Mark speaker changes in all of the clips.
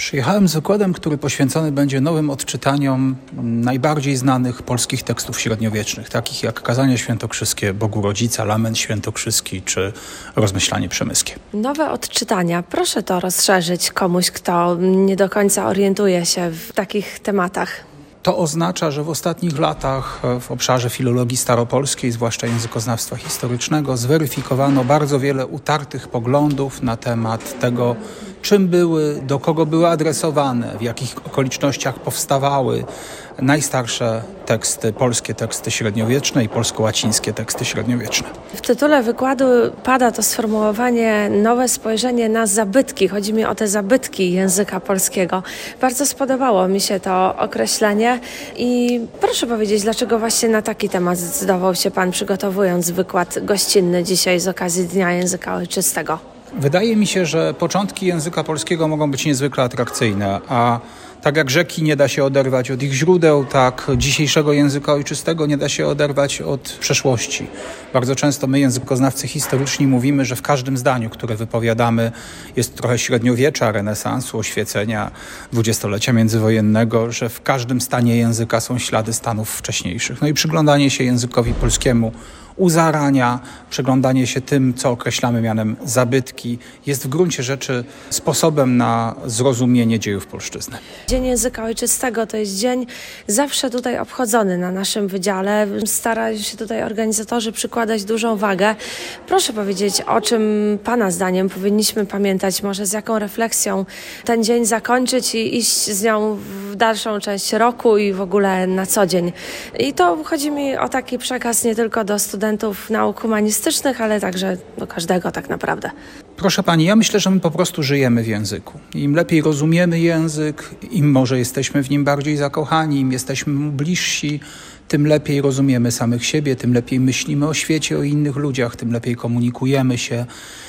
Speaker 1: Przyjechałem z wykładem, który poświęcony będzie nowym odczytaniom najbardziej znanych polskich tekstów średniowiecznych, takich jak Kazanie świętokrzyskie Bogu Rodzica, Lament świętokrzyski czy Rozmyślanie przemyskie.
Speaker 2: Nowe odczytania. Proszę to rozszerzyć komuś, kto nie do końca orientuje się w takich tematach.
Speaker 1: To oznacza, że w ostatnich latach w obszarze filologii staropolskiej, zwłaszcza językoznawstwa historycznego, zweryfikowano bardzo wiele utartych poglądów na temat tego, czym były, do kogo były adresowane, w jakich okolicznościach powstawały najstarsze teksty, polskie teksty średniowieczne i polsko-łacińskie teksty średniowieczne.
Speaker 2: W tytule wykładu pada to sformułowanie nowe spojrzenie na zabytki. Chodzi mi o te zabytki języka polskiego. Bardzo spodobało mi się to określenie i proszę powiedzieć, dlaczego właśnie na taki temat zdecydował się Pan, przygotowując wykład gościnny dzisiaj z okazji Dnia Języka Ojczystego?
Speaker 1: Wydaje mi się, że początki języka polskiego mogą być niezwykle atrakcyjne, a tak jak rzeki nie da się oderwać od ich źródeł, tak dzisiejszego języka ojczystego nie da się oderwać od przeszłości. Bardzo często my, językoznawcy historyczni, mówimy, że w każdym zdaniu, które wypowiadamy, jest trochę średniowiecza, renesansu, oświecenia, dwudziestolecia międzywojennego, że w każdym stanie języka są ślady stanów wcześniejszych. No i przyglądanie się językowi polskiemu u zarania, przyglądanie się tym, co określamy mianem zabytki, jest w gruncie rzeczy sposobem na zrozumienie dziejów polszczyzny.
Speaker 2: Dzień Języka Ojczystego to jest dzień zawsze tutaj obchodzony na naszym wydziale. Starają się tutaj organizatorzy przykładać dużą wagę. Proszę powiedzieć, o czym Pana zdaniem powinniśmy pamiętać, może z jaką refleksją ten dzień zakończyć i iść z nią w dalszą część roku i w ogóle na co dzień. I to chodzi mi o taki przekaz nie tylko do studentów nauk humanistycznych, ale także do każdego tak naprawdę.
Speaker 1: Proszę Pani, ja myślę, że my po prostu żyjemy w języku. Im lepiej rozumiemy język, im może jesteśmy w nim bardziej zakochani, im jesteśmy mu bliżsi, tym lepiej rozumiemy samych siebie, tym lepiej myślimy o świecie, o innych ludziach, tym lepiej komunikujemy się.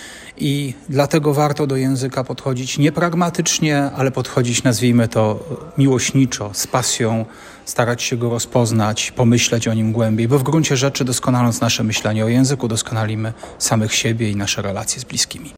Speaker 1: I dlatego warto do języka podchodzić nie pragmatycznie, ale podchodzić, nazwijmy to, miłośniczo, z pasją, starać się go rozpoznać, pomyśleć o nim głębiej, bo w gruncie rzeczy doskonaląc nasze myślenie o języku, doskonalimy samych siebie i nasze relacje z bliskimi.